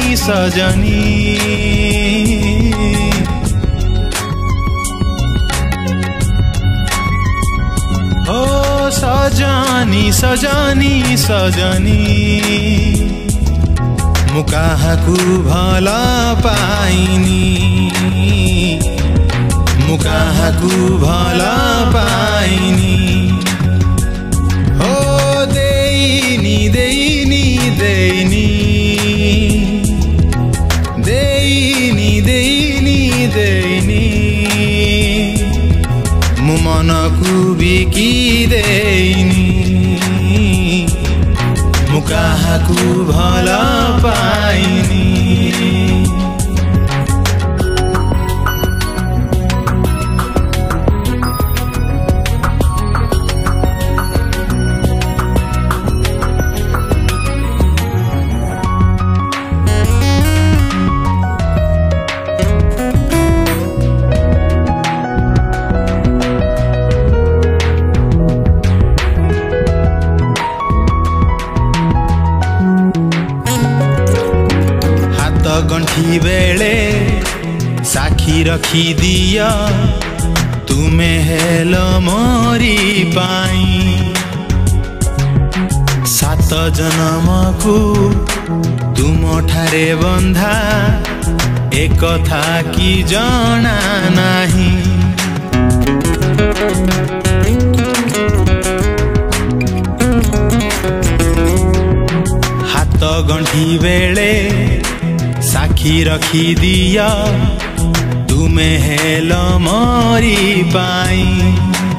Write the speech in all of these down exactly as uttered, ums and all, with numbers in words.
सजनी हो सजनी सजनी सजनी मु काहाकू भला पाइनी मु काहाकू भला पाइनी हो देइनी देइनी देइनी देइनी देइनी देइनी मु मनकू बिकी देइनी मु काहाकू भला पाइनी गंठी बेले साखी रखी दिया तुमे हेल मोरी पाई सात जन्म को तुम ठारे बंधा एक था कि जाना नहीं हाथ गंठी बेले साखी रखी दिया तुमे हेल मोरी पाई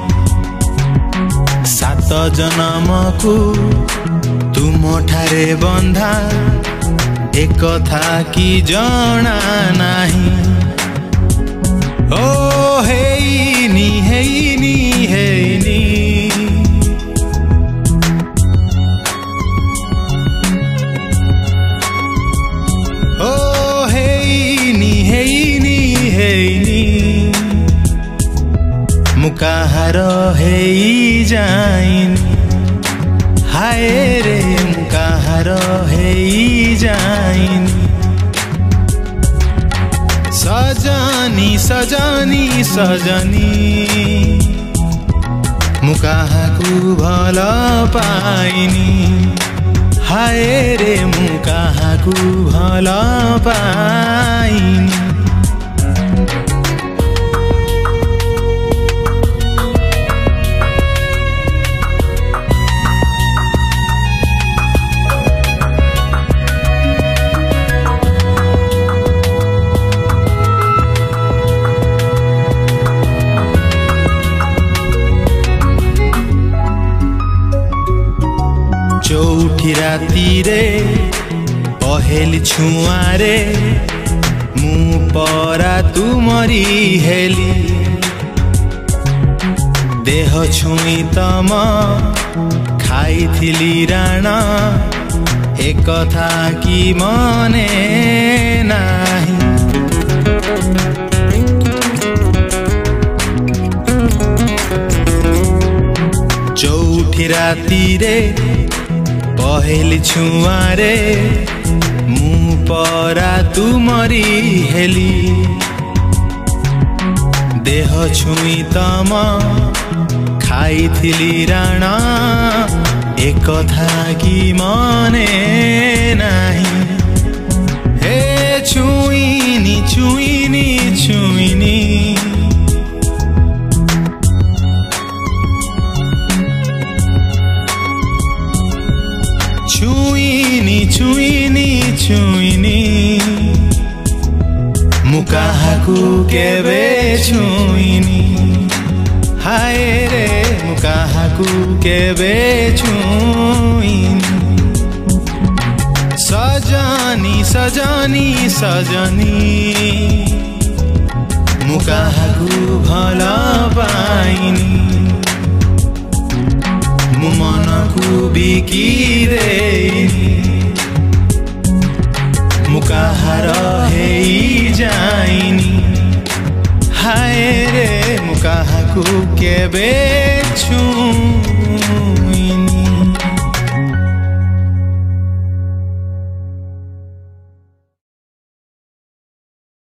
सात जन्म को तुम ठारे बंधा एक था कि जाना नहीं ओ हेइनी हेइनी हेइनी मुकाहार हेई जाइनी हाय रे मुकाहार हेई जाइनी सजनी सजनी सजनी मुकाहाकू भला पाइनी हाय रे मुकाहाकू भला पाइनी चौठी राती रे पहेली छुआरे मु परा तुमरी हेली देह छुई तम खाई थिली राणा एक था कि मने नाही चौठी राती रे पहेली छुआरे मु परा तुमरी हेली देह छुई तम खाई थिली राणा एक था कि मने नहीं हे छुईनी छुईनी छुईनी छुईनी छुईनी छुईनी मुकाहाकू केबे छुईनी हाय रे मुकाहाकू केबे छुईनी सजनी सजनी सजनी मुकाहाकू भला पाइनी मु मनकू बिकी देइनी मुकाहार हेई जाइनी हाय रे मुकाहाकू केबे छु